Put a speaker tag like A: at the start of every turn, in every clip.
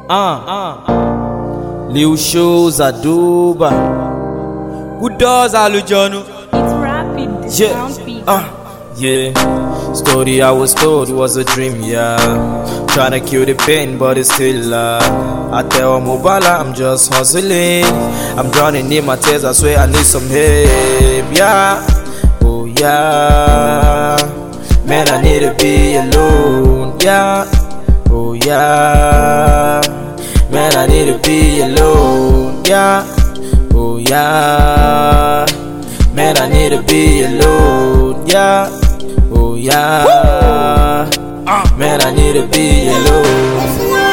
A: Lil Shows Aduba. Good does Alujonu.
B: It's rapid, the sound peak.
A: Yeah. Story I was told was a dream, yeah. Tryna kill the pain, but it's still I tell Mobala I'm just hustling. I'm drowning in my tears, I swear I need some help, yeah. Oh yeah. Man, I need to be alone, yeah. Oh yeah. Man, I need to be alone, yeah. Oh yeah. Man, I need to be alone, yeah. Oh yeah. Man, I need to be alone.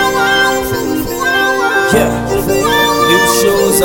A: Yeah. Lil Shows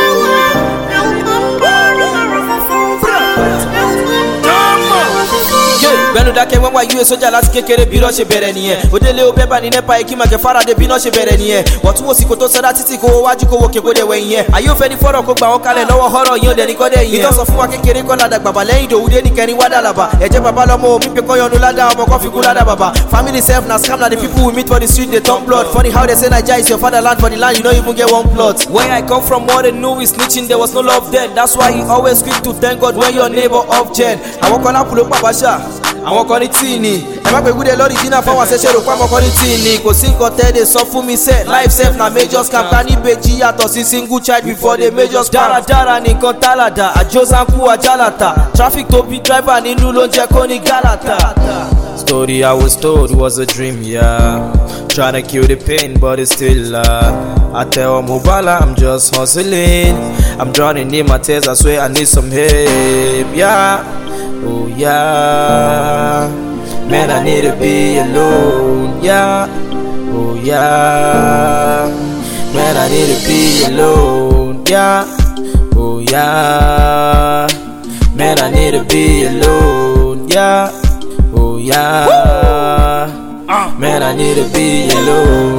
A: Bẹ́ẹ̀nu dákẹ́ wọ́n wá yú sójà láti kékeré bí iná ṣe bẹ̀rẹ̀ nìyẹn. Òdèlé o bẹ́ẹ̀ bá ní nẹ́pà ikí màkẹ́ fáradé bí iná ṣe bẹ̀rẹ̀ nìyẹn. Wọ̀tún wò sí kò tó sọdá títí kó wájú kó wò kéko dẹ̀ wẹ̀yìn yẹn. Àyè òfẹ́ ní fọ́rọ̀ kó gbà wọ́n kalẹ̀ lọ́wọ́ họ́rọ̀ yín ó dẹ̀ ní kọ́ dẹ̀ yìí. Ìtọ́sọ fún wa kékeré kọ́ ládà gbàgbà lẹ́yìn ìdòwúdé ní kẹrin wá dàlàbà. Ẹ̀jẹ̀ bàbá lọ́mọ omi pé kọ́yọ̀nù ládà ọmọ kan fi kú ládà bàbá. Family self na scam na the people we meet for the street they turn blood. Funny how they say Naija is your fatherland, for the land you don't even get one plot. Where I come from, all they knew is snitching, there was no love then. That's why he always quick to thank God when your neighbor of gen. Àwọn kan lápò ló pàpàṣà, àwọn kan ní tíì ni. Ẹ má pè gúdẹ lórí jìnnà fáwọn àṣẹṣe rò pàmò kan ní tíì ni. Kò sí nǹkan tẹ́lẹ̀ sọ fún mi sẹ́. Life self na major scam, ká ní ìbejì yàtọ̀ sí single child before the major scam. Dáradára nìkan tálàdà, àjọsànkú àjálàtà. Traffic tó bí driver nínú ló ń jẹ́ kó ní gálàtà. Story I was told was a dream, yeah. Tryna kill the pain, but it's still I tell Mobala I'm just hustling. I'm drowning in my tears, I swear I need some help, yeah. Oh yeah. Man, I need to be alone, yeah. Oh yeah. Man, I need to be alone, yeah. Oh yeah. Man, I need to be alone, yeah. Oh yeah. Man, I need to be alone.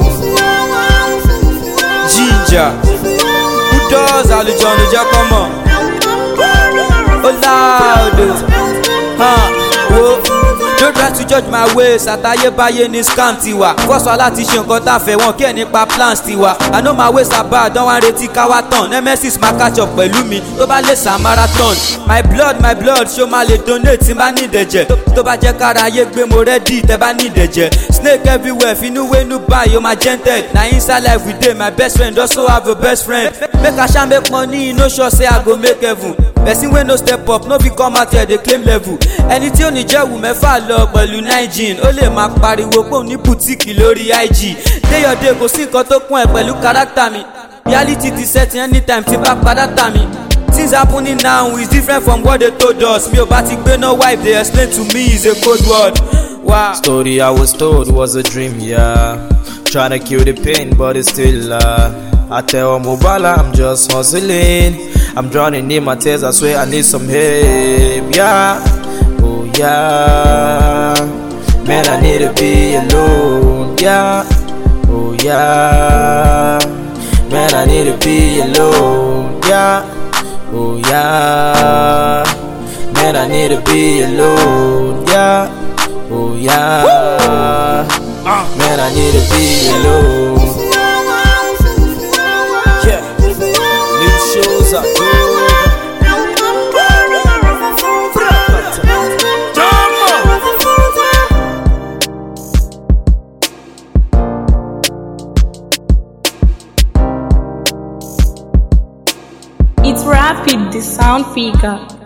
A: Ginger, who does Alujonu Jacomo? Oh loud, don't try to judge my ways, àtayébáyé ní scam tiwa. Fọ́sọ̀ láti ṣe nǹkan tá fẹ́ wọn kí ẹ̀ nípa plans tiwa. I know my ways are bad, don't wá retí káwá tán. Nemesis máa catch up pẹ̀lú mi, tó bá lè sá marathon. My blood, ṣó máa lè donate tí bá ní ìdẹ̀jẹ̀. Tó bá jẹ́ kára ayé gbé mo ready tẹ́ bá ní ìdẹ̀jẹ̀. Snake everywhere, finúwénú báyìí, ó máa gentle. Na inside life we dey, my best friend also have a best friend. Make I shine make money, no sure say I go make heaven. Person wey no step up, no fit come out here dey claim level. Ẹni tí ò ní jẹ́ wù mẹ́fà lọ pẹ̀lú 9 ó lè máa pariwo pé òun ní bùtíìkì lórí IG. Day your day kò sí nǹkan tó kún ẹ̀ pẹ̀lú kárátà mi. Reality ti setting anytime tí bá padà tà mí. Things happening now is different from what they told us. Mi ò bá ti gbé no wife, they explain to me is a code word. Wow. Story I was told was a dream, yeah. Tryna kill the pain, but it's still I tell Mobala I'm just hustling. I'm drowning in my tears, I swear I need some help, yeah. Oh yeah. Man, I need to be alone, yeah. Oh yeah. Man, I need to be alone, yeah. Oh yeah. Man, I need to be alone, yeah. Oh yeah. Man, I need to be alone. Yeah. Lil Shows
B: It's rapid, the sound figure.